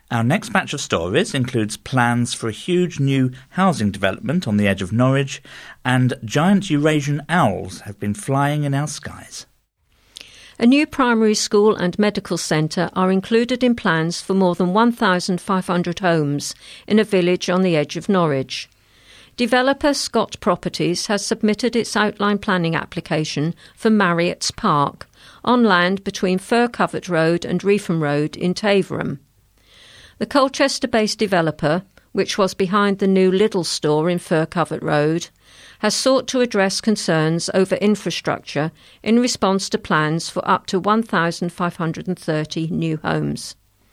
Our next batch of stories includes plans for a huge new housing development on the edge of Norwich, and giant Eurasian owls have been flying in our skies. A new primary school and medical centre are included in plans for more than 1,500 homes in a village on the edge of Norwich. Developer Scott Properties has submitted its outline planning application for Marriott's Park, on land between Fir Covert Road and Reefham Road in Taverham. The Colchester-based developer, which was behind the new Lidl store in Fir Covert Road, has sought to address concerns over infrastructure in response to plans for up to 1,530 new homes.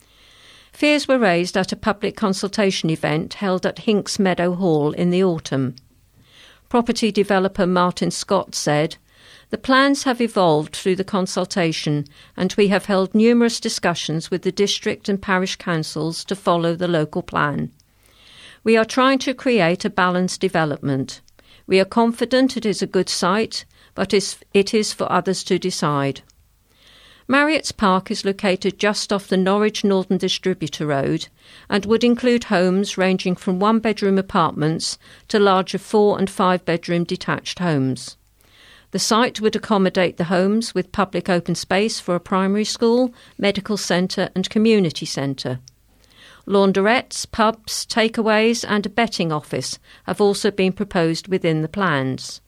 Fears were raised at a public consultation event held at Hinks Meadow Hall in the autumn. Property developer Martin Scott said, "The plans have evolved through the consultation, and we have held numerous discussions with the district and parish councils to follow the local plan. We are trying to create a balanced development. We are confident it is a good site, but it is for others to decide." Marriott's Park is located just off the Norwich Northern Distributor Road and would include homes ranging from one-bedroom apartments to larger 4- and 5-bedroom detached homes. The site would accommodate the homes with public open space for a primary school, medical centre and community centre. Launderettes, pubs, takeaways and a betting office have also been proposed within the plans.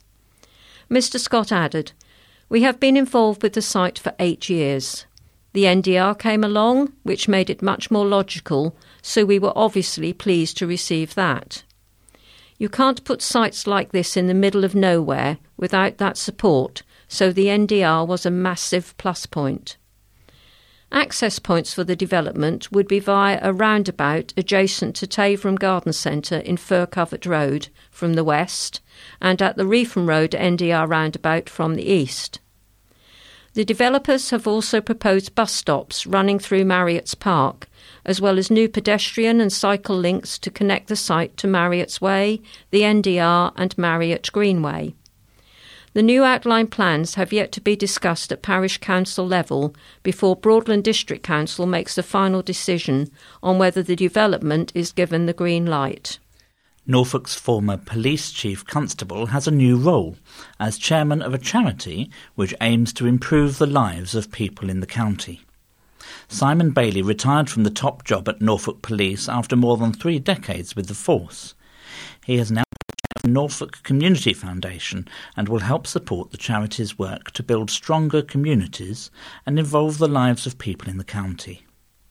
Mr Scott added, "We have been involved with the site for 8 years. The NDR came along, which made it much more logical, so we were obviously pleased to receive that. You can't put sites like this in the middle of nowhere without that support, so the NDR was a massive plus point." Access points for the development would be via a roundabout adjacent to Taverham Garden Centre in Fir Covert Road from the west and at the Reefham Road NDR roundabout from the east. The developers have also proposed bus stops running through Marriott's Park, as well as new pedestrian and cycle links to connect the site to Marriott's Way, the NDR and Marriott Greenway. The new outline plans have yet to be discussed at parish council level before Broadland District Council makes the final decision on whether the development is given the green light. Norfolk's former police chief constable has a new role as chairman of a charity which aims to improve the lives of people in the county. Simon Bailey retired from the top job at Norfolk Police after more than 3 decades with the force. He has now the Norfolk Community Foundation and will help support the charity's work to build stronger communities and involve the lives of people in the county.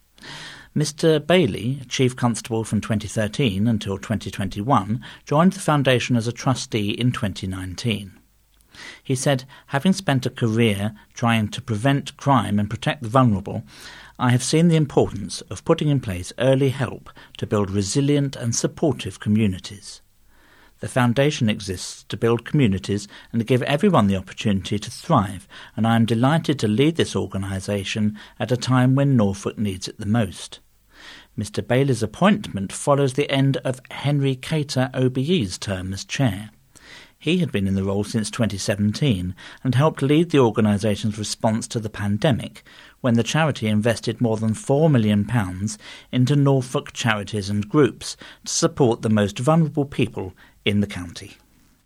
Mr Bailey, Chief Constable from 2013 until 2021, joined the foundation as a trustee in 2019. He said, "Having spent a career trying to prevent crime and protect the vulnerable, I have seen the importance of putting in place early help to build resilient and supportive communities. The foundation exists to build communities and to give everyone the opportunity to thrive, and I am delighted to lead this organisation at a time when Norfolk needs it the most." Mr Bailey's appointment follows the end of Henry Cater OBE's term as chair. He had been in the role since 2017 and helped lead the organisation's response to the pandemic, when the charity invested more than £4 million into Norfolk charities and groups to support the most vulnerable people in the county.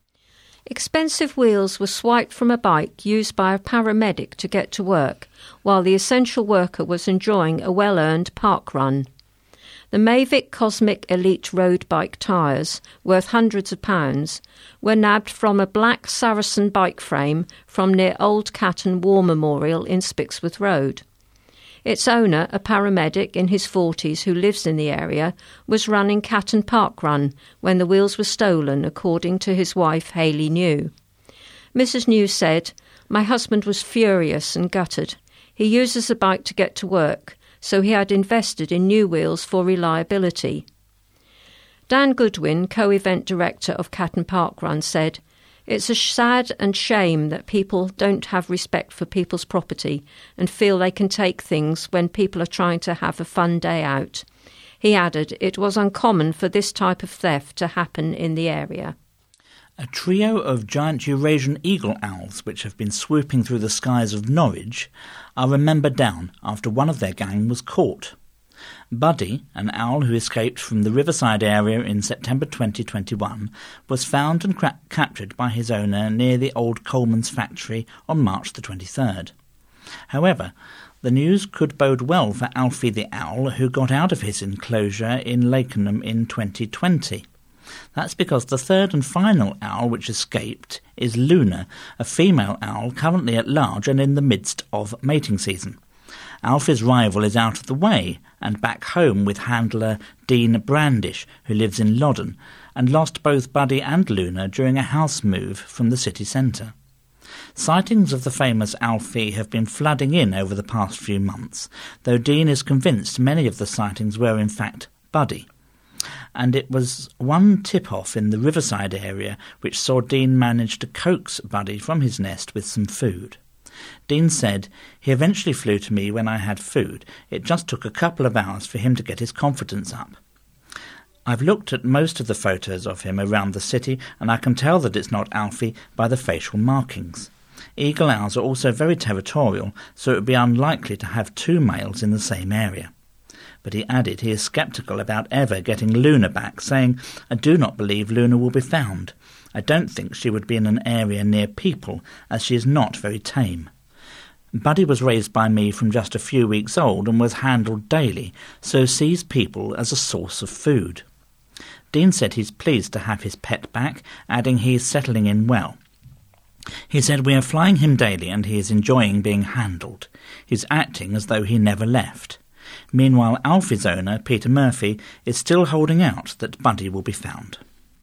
Expensive wheels were swiped from a bike used by a paramedic to get to work, while the essential worker was enjoying a well-earned park run. The Mavic Cosmic Elite road bike tyres, worth hundreds of pounds, were nabbed from a black Saracen bike frame from near Old Catton War Memorial in Spixworth Road. Its owner, a paramedic in his 40s who lives in the area, was running Catton Park Run when the wheels were stolen, according to his wife Hayley New. Mrs New said, "My husband was furious and gutted. He uses the bike to get to work, so he had invested in new wheels for reliability." Dan Goodwin, co-event director of Catton Park Run, said, "It's a sad and shame that people don't have respect for people's property and feel they can take things when people are trying to have a fun day out." He added it was uncommon for this type of theft to happen in the area. A trio of giant Eurasian eagle owls which have been swooping through the skies of Norwich are remembered down after one of their gang was caught. Buddy, an owl who escaped from the Riverside area in September 2021, was found and captured by his owner near the old Coleman's factory on March the 23rd. However, the news could bode well for Alfie the owl, who got out of his enclosure in Lakenham in 2020. That's because the third and final owl which escaped is Luna, a female owl currently at large and in the midst of mating season. Alfie's rival is out of the way and back home with handler Dean Brandish, who lives in Loddon, and lost both Buddy and Luna during a house move from the city centre. Sightings of the famous Alfie have been flooding in over the past few months, though Dean is convinced many of the sightings were in fact Buddy. And it was one tip-off in the Riverside area which saw Dean manage to coax Buddy from his nest with some food. Dean said, "He eventually flew to me when I had food. It just took a couple of hours for him to get his confidence up. I've looked at most of the photos of him around the city, and I can tell that it's not Alfie by the facial markings. Eagle owls are also very territorial, so it would be unlikely to have two males in the same area." But he added he is sceptical about ever getting Luna back, saying, "I do not believe Luna will be found. I don't think she would be in an area near people, as she is not very tame. Buddy was raised by me from just a few weeks old and was handled daily, so sees people as a source of food." Dean said he's pleased to have his pet back, adding he is settling in well. He said, "We are flying him daily and he is enjoying being handled. He's acting as though he never left." Meanwhile, Alfie's owner, Peter Murphy, is still holding out that Buddy will be found.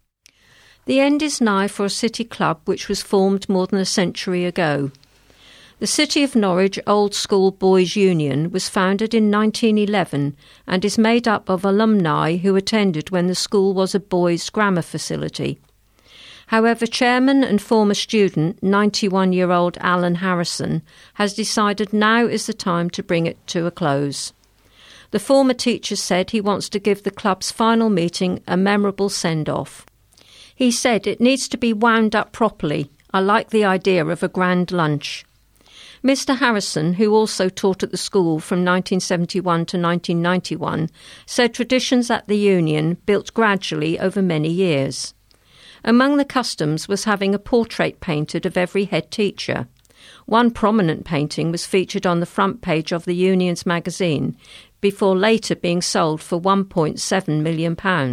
The end is nigh for a city club which was formed more than a century ago. The City of Norwich Old School Boys Union was founded in 1911 and is made up of alumni who attended when the school was a boys' grammar facility. However, chairman and former student, 91-year-old Alan Harrison, has decided now is the time to bring it to a close. The former teacher said he wants to give the club's final meeting a memorable send-off. He said it needs to be wound up properly. I like the idea of a grand lunch. Mr. Harrison, who also taught at the school from 1971 to 1991, said traditions at the union built gradually over many years. Among the customs was having a portrait painted of every head teacher. One prominent painting was featured on the front page of the union's magazine, before later being sold for £1.7 million.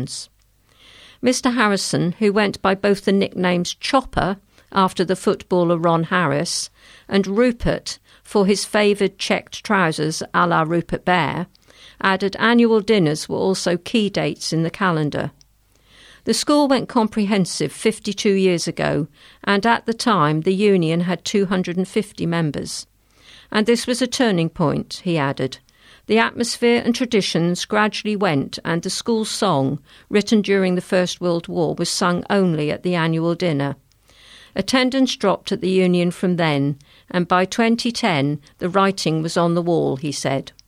Mr. Harrison, who went by both the nicknames Chopper, after the footballer Ron Harris, and Rupert, for his favoured checked trousers à la Rupert Bear, added annual dinners were also key dates in the calendar. The school went comprehensive 52 years ago, and at the time the union had 250 members. And this was a turning point, he added. The atmosphere and traditions gradually went, and the school song, written during the First World War, was sung only at the annual dinner. Attendance dropped at the union from then, and by 2010 the writing was on the wall, he said.